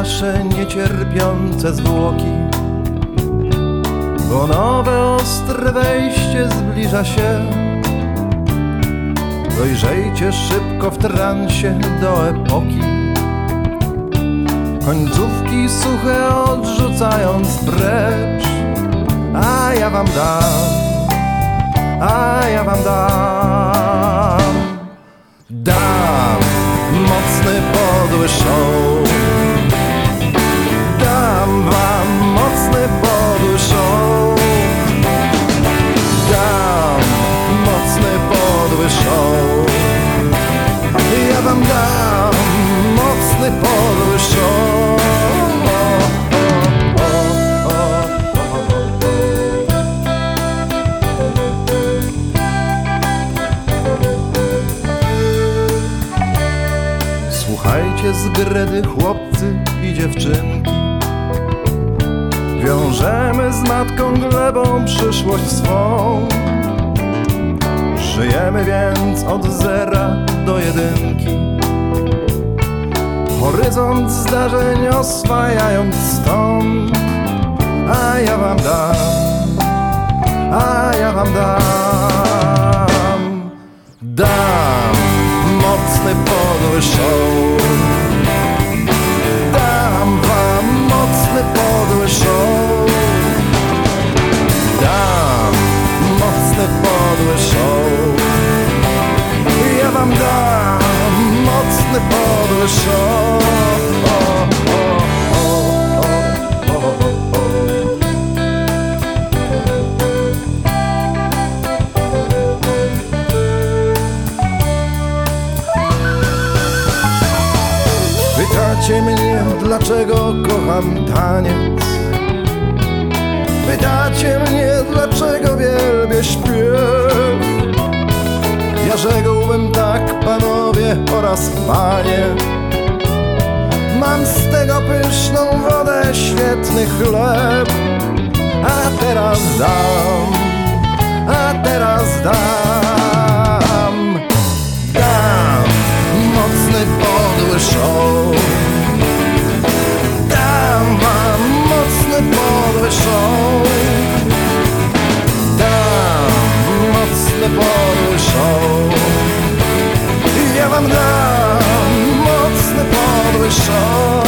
nasze niecierpiące zwłoki, bo nowe ostre wejście zbliża się. Dojrzejcie szybko w transie do epoki, końcówki suche odrzucając precz. A ja wam dam, a ja wam dam, dam mocny podły show. Dam wam mocny podły show. Dam mocny podły show. Ja wam dam mocny podły show. Słuchajcie z gredy chłopcy i dziewczynki, wiążemy z matką glebą przyszłość swą. Żyjemy więc od zera do jedynki, horyzont zdarzeń oswajając stąd. A ja wam dam, a ja wam dam, dam mocny podły show. Dam wam mocny podły show. Dam mocny podły show. Ja wam dam mocny podły show. Pytacie mnie, dlaczego kocham taniec. Pytacie mnie, dlaczego wielbię śpiew. Ja rzekłbym tak, panowie oraz panie, mam z tego pyszną wodę, świetny chleb. A teraz dam, a teraz dam, dam mocny podły show. Dam wam mocny podły show. Dam mocny podły show. Ja wam dam mocny podły show.